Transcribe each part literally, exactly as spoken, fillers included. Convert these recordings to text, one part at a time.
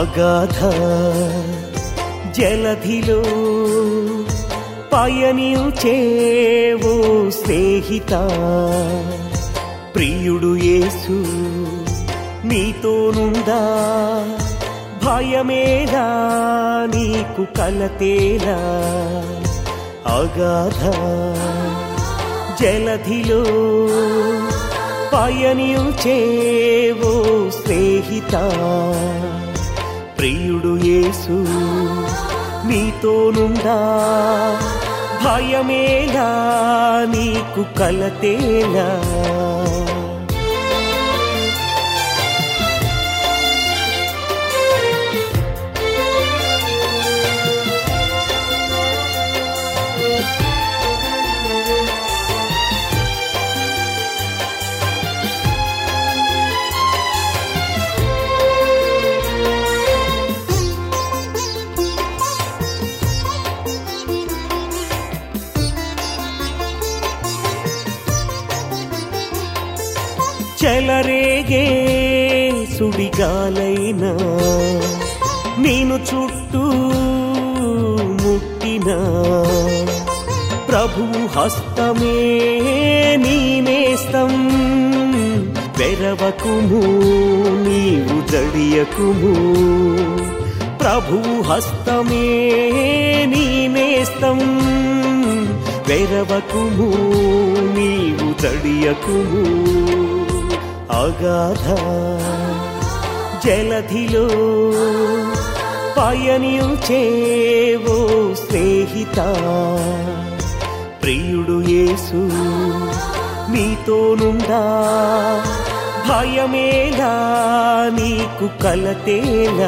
అగాధ జలధిలో పయనించేవో స్నేహిత, ప్రియుడు యేసు నీతోనుందా, భయమేలా నీకు కలతేలా. అగాధ జలధిలో పయనించేవో స్నేహిత, ప్రియుడు యేసు నీతోనుందా, భయమేలా నీకు కలతేలా. చెలరేగే సుడిగాలైనా నేను చుట్టూ ముట్టినా, ప్రభువు హస్తమే నీ నేస్తం, వెరవకుము నీవు జడియకుము. ప్రభువు హస్తమే నీ నేస్తం, వెరవకుము నీవు జడియకుము. అగాధ జలధిలో పయనించేవో స్నేహిత, ప్రియుడు యేసు నీతోనుందా, భయమేలా నీకు కలతేలా.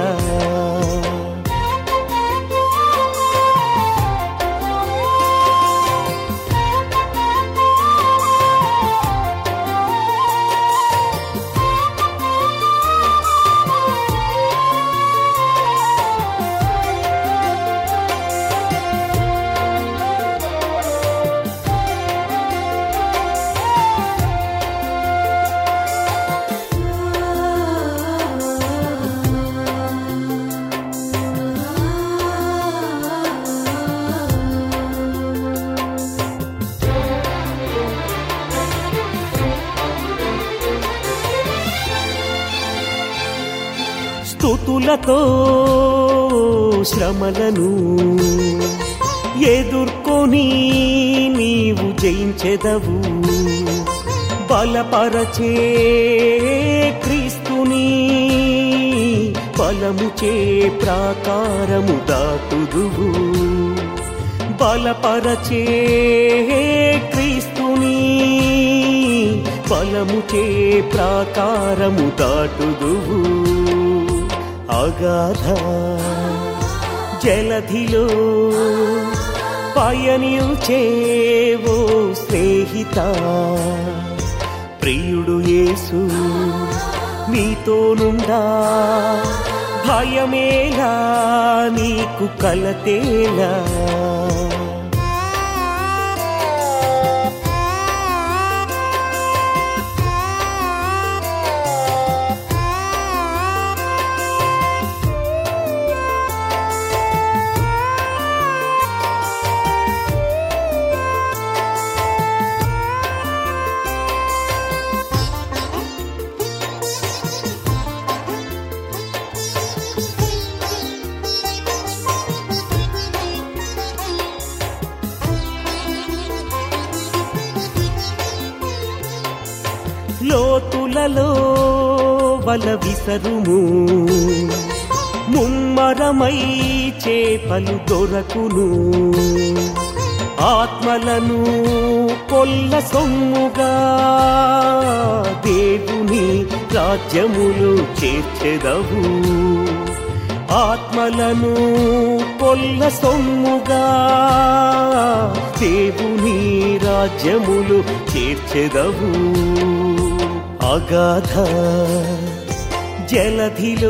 స్తుతులతో శ్రమలను ఎదుర్కొని నీవు జయించెదవు, బలపరచే క్రీస్తుని బలముచే ప్రాకారము దాటుదువు. బలపరచే క్రీస్తుని బలముచే ప్రాకారము దాటుదువు. అగాధ జలధిలో పయనించేవో స్నేహిత, ప్రియుడు యేసు నీతోనుందా, భయమేలా నీకు కలతేలా. లోతులలో వల విసరుము, ముమ్మరమై చేపలు దొరకును. ఆత్మలను కొల్ల సొమ్ముగా దేవుని రాజ్యములు చేర్చెదవు. ఆత్మలను కొల్ల సొమ్ముగా దేవుని రాజ్యములు చేర్చెదవు. అగాధ జలధిలో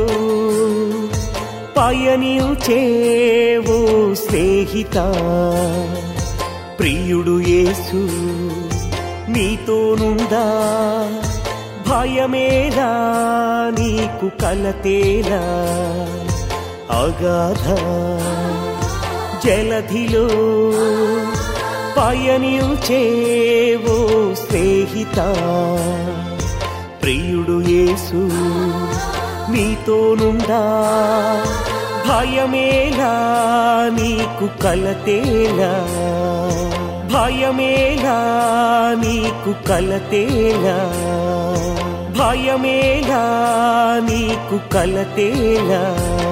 పయనించేవో స్నేహిత, ప్రియుడు యేసు నీతోనుందా, భయమేలా నీకు కలతేలా. అగాధ జలధిలో పయనించేవో స్నేహిత, ప్రియుడు యేసు నీతోనుండా, భయమేలా నీకు కలతేలా, భయమేలా నీకు కలతేలా, భయమేలా నీకు కలతేలా.